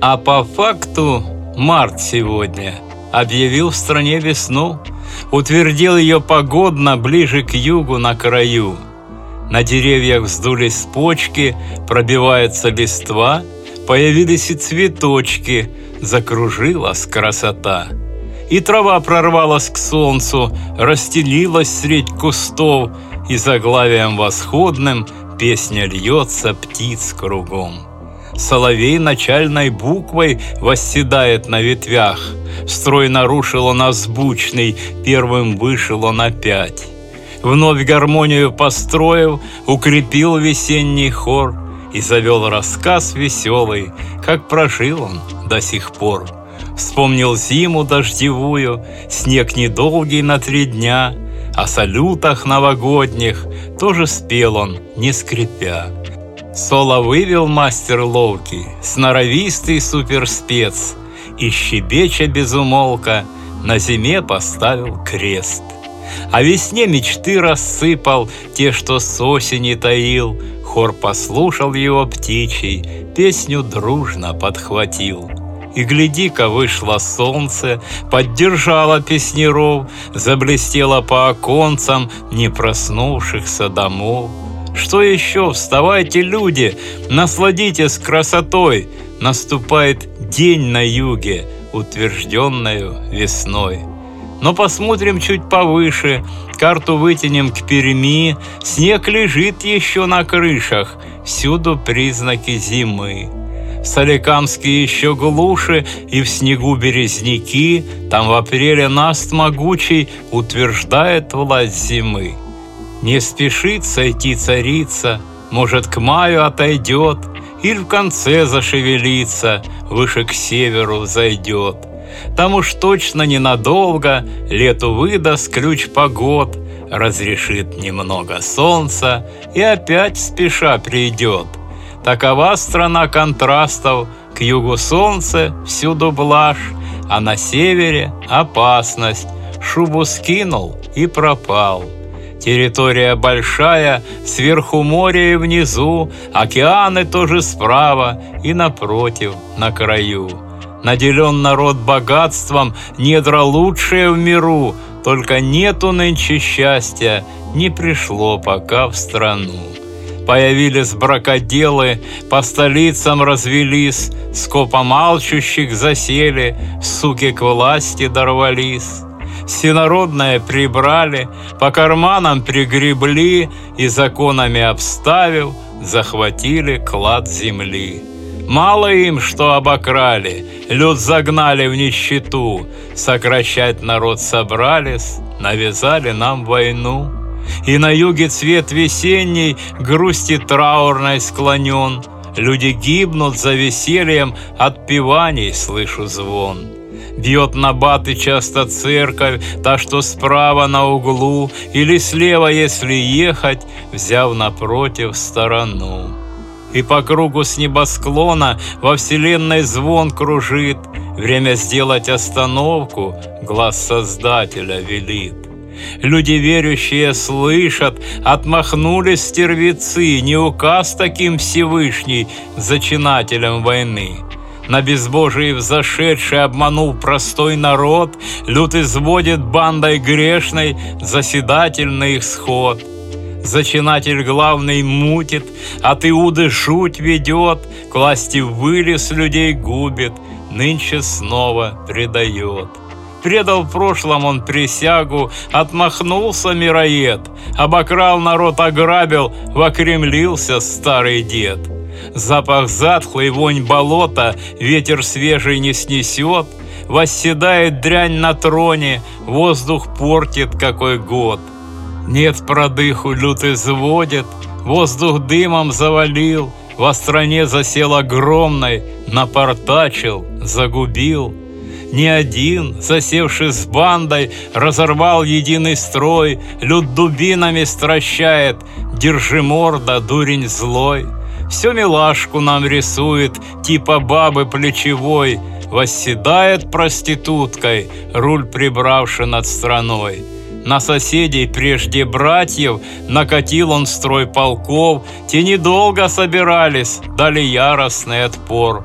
А по факту март сегодня объявил в стране весну, утвердил ее погодно ближе к югу на краю. На деревьях вздулись почки, пробивается листва, появились и цветочки, закружилась красота. И трава прорвалась к солнцу, расстелилась средь кустов, и заглавием восходным песня льется птиц кругом. Соловей начальной буквой восседает на ветвях, строй нарушил он азбучный, первым вышел он опять. Вновь гармонию построив, укрепил весенний хор и завел рассказ веселый, как прожил он до сих пор. Вспомнил зиму дождевую, снег недолгий на 3 дня, о салютах новогодних тоже спел он, не скрипя. Соло вывел мастер ловкий, сноровистый суперспец, и щебеча без умолка на зиме поставил крест. О весне мечты рассыпал, те, что с осени таил, хор послушал его птичий, песню дружно подхватил. И гляди-ка, вышло солнце, поддержало песняров, заблестело по оконцам не проснувшихся домов. Что еще? Вставайте, люди, насладитесь красотой, наступает день на юге, утвержденную весной. Но посмотрим чуть повыше, карту вытянем к Перми, снег лежит еще на крышах, всюду признаки зимы. В Соликамске еще глуше, и в снегу березняки, там в апреле наст могучий утверждает власть зимы. Не спешит сойти царица, может, к маю отойдет, или в конце зашевелится, выше к северу зайдет. Там уж точно ненадолго лету выдаст ключ погод, разрешит немного солнца и опять спеша придет. Такова страна контрастов, к югу солнце, всюду блажь, а на севере опасность, шубу скинул и пропал. Территория большая, сверху море и внизу, океаны тоже справа и напротив, на краю. Наделен народ богатством, недра лучшие в миру, только нету нынче счастья, не пришло пока в страну. Появились бракоделы, по столицам развелись, скопом алчущих засели, суки к власти дорвались. Всенародное прибрали, по карманам пригребли и законами обставив, захватили клад земли. Мало им, что обокрали, люд загнали в нищету, сокращать народ собрались, навязали нам войну. И на юге цвет весенний грусти траурной склонен, люди гибнут за весельем, отпеваний слышу звон. Бьет на баты часто церковь, та, что справа на углу, или слева, если ехать, взяв напротив сторону. И по кругу с небосклона во вселенной звон кружит, время сделать остановку глаз Создателя велит. Люди верующие слышат, отмахнулись стервецы, не указ таким Всевышний зачинателем войны. На безбожие взошедший обманул простой народ, люд изводит бандой грешной заседатель на их сход. Зачинатель главный мутит, от Иуды жуть ведет, к власти вылез людей губит, нынче снова предает. Предал в прошлом он присягу, отмахнулся мироед, обокрал народ, ограбил, вокремлился старый дед. Запах затхлый, вонь болота, ветер свежий не снесет, восседает дрянь на троне, воздух портит какой год. Нет продыху, люд изводит, воздух дымом завалил, во стране засел огромной, напортачил, загубил. Ни один, засевший с бандой, разорвал единый строй, люд дубинами стращает, держи морда, дурень злой. Все милашку нам рисует, типа бабы плечевой, восседает проституткой, руль прибравши над страной. На соседей прежде братьев накатил он строй полков, те недолго собирались, дали яростный отпор.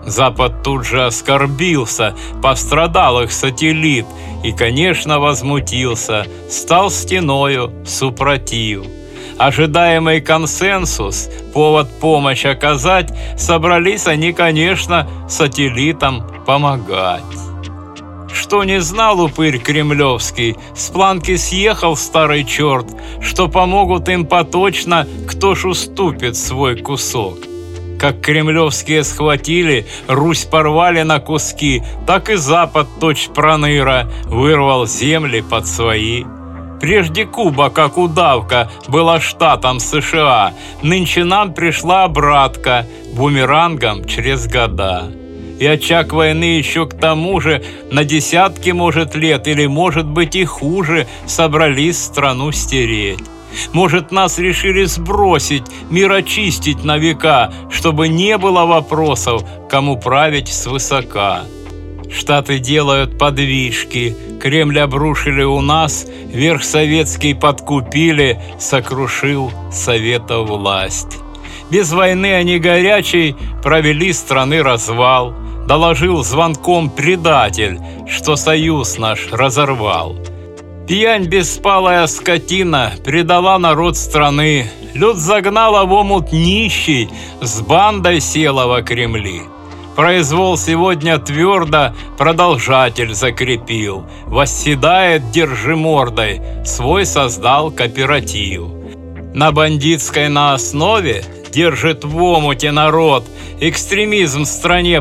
Запад тут же оскорбился, пострадал их сателлит и, конечно, возмутился, стал стеною супротив. Ожидаемый консенсус, повод помощь оказать, собрались они, конечно, сателлитам помогать. Что не знал упырь кремлевский, с планки съехал старый черт, что помогут им поточно, кто ж уступит свой кусок. Как кремлевские схватили, Русь порвали на куски, так и Запад точь проныра вырвал земли под свои. Прежде Куба, как удавка, была штатом США, нынче нам пришла обратка бумерангом через года. И очаг войны еще к тому же на десятки, может, лет, или, может быть, и хуже, собрались страну стереть. Может, нас решили сбросить, мир очистить на века, чтобы не было вопросов, кому править свысока. Штаты делают подвижки, Кремль обрушили у нас, верх советский подкупили, сокрушил Советов власть. Без войны они горячей провели страны развал, доложил звонком предатель, что союз наш разорвал. Пьянь беспалая скотина предала народ страны, люд загнала в омут нищий, с бандой села во Кремли. Произвол сегодня твердо продолжатель закрепил, восседает держимордой, свой создал кооператив. На бандитской на основе держит в омуте народ, экстремизм в стране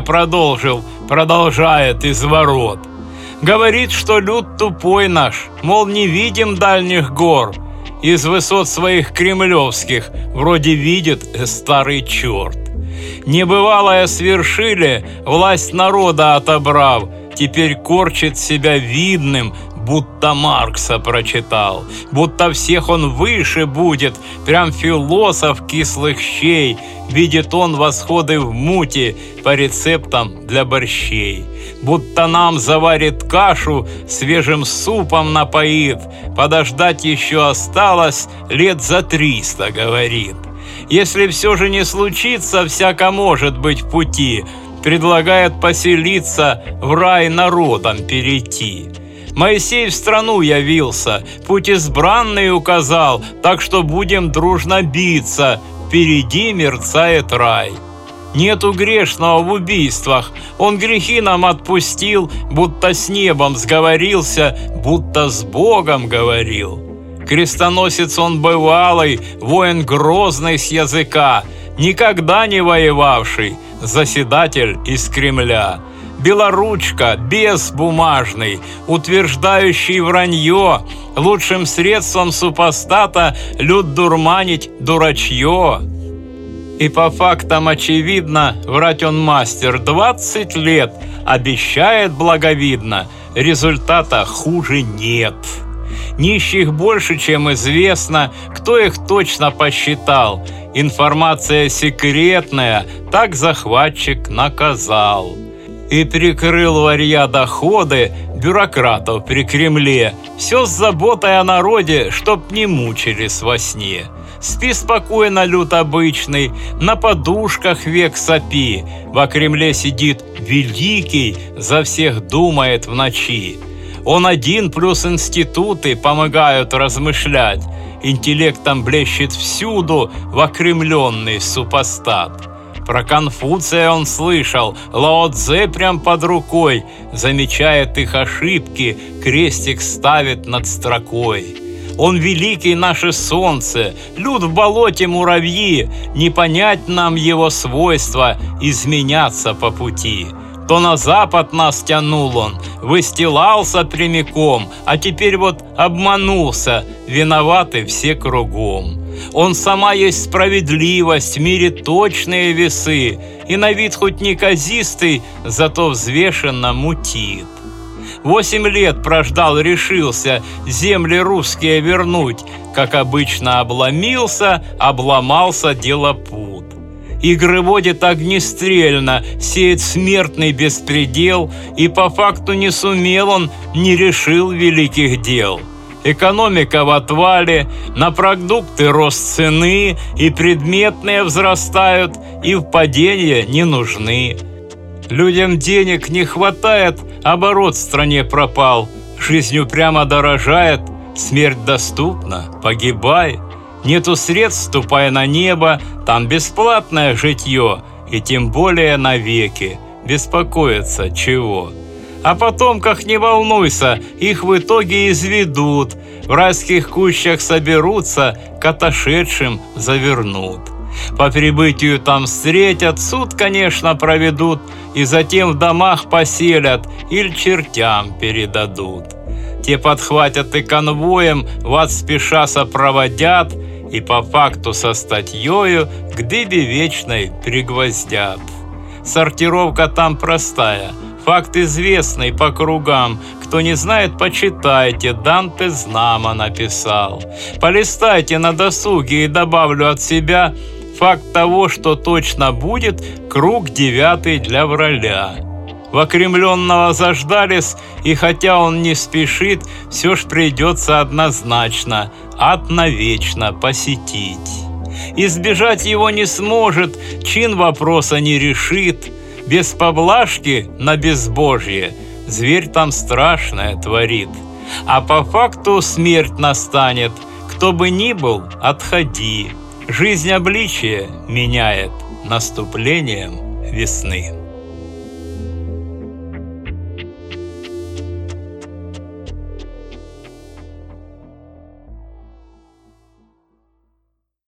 продолжает изворот. Говорит, что люд тупой наш, мол, не видим дальних гор. Из высот своих кремлевских вроде видит старый черт. Небывалое свершили, власть народа отобрав, теперь корчит себя видным, будто Маркса прочитал, будто всех он выше будет, прям философ кислых щей, видит он восходы в муте по рецептам для борщей. Будто нам заварит кашу, свежим супом напоит, подождать еще осталось лет за 300, говорит. Если все же не случится, всяко может быть в пути, предлагает поселиться, в рай народом перейти. Моисей в страну явился, путь избранный указал, так что будем дружно биться, впереди мерцает рай. Нету грешного в убийствах, он грехи нам отпустил, будто с небом сговорился, будто с Богом говорил. Крестоносец он бывалый, воин грозный с языка, никогда не воевавший, заседатель из Кремля. Белоручка, бес бумажный, утверждающий вранье, лучшим средством супостата люд дурманить дурачье. И по фактам очевидно, врать он мастер 20 лет, обещает благовидно, результата хуже нет. Нищих больше, чем известно, кто их точно посчитал. Информация секретная, так захватчик наказал. И прикрыл варья доходы бюрократов при Кремле. Все с заботой о народе, чтоб не мучились во сне. Спи спокойно, люд обычный, на подушках век сопи. Во Кремле сидит великий, за всех думает в ночи. Он один плюс институты помогают размышлять. Интеллектом блещет всюду вокремленный супостат. Про Конфуция он слышал, Лао Цзэ прям под рукой, замечает их ошибки, крестик ставит над строкой. Он великий наше солнце, люд в болоте муравьи, не понять нам его свойства, изменяться по пути. То на запад нас тянул он, выстилался прямиком, а теперь вот обманулся, виноваты все кругом. Он сама есть справедливость, в мире точные весы, и на вид хоть неказистый, зато взвешенно мутит. 8 лет прождал, решился земли русские вернуть, как обычно обломился, обломался делопут. Игры водит огнестрельно, сеет смертный беспредел, и по факту не сумел он, не решил великих дел. Экономика в отвале, на продукты рост цены, и предметные взрастают, и в падение не нужны. Людям денег не хватает, оборот в стране пропал, жизнью прямо дорожает, смерть доступна, погибай. Нету средств, ступай на небо, там бесплатное житье, и тем более навеки, беспокоиться чего. О потомках не волнуйся, их в итоге изведут, в райских кущах соберутся, к отошедшим завернут. По прибытию там встретят, суд, конечно, проведут, и затем в домах поселят или чертям передадут. Те подхватят и конвоем в ад спеша сопроводят, и по факту со статьёю к дыбе вечной пригвоздят. Сортировка там простая, факт известный по кругам. Кто не знает, почитайте, Данте знамо написал. Полистайте на досуге и добавлю от себя факт того, что точно будет круг 9 для враля. В окремленного заждались, и хотя он не спешит, все ж придется однозначно ад навечно посетить. Избежать его не сможет, чин вопроса не решит. Без поблажки на безбожье зверь там страшное творит. А по факту смерть настанет, кто бы ни был, отходи. Жизнь обличие меняет наступлением весны.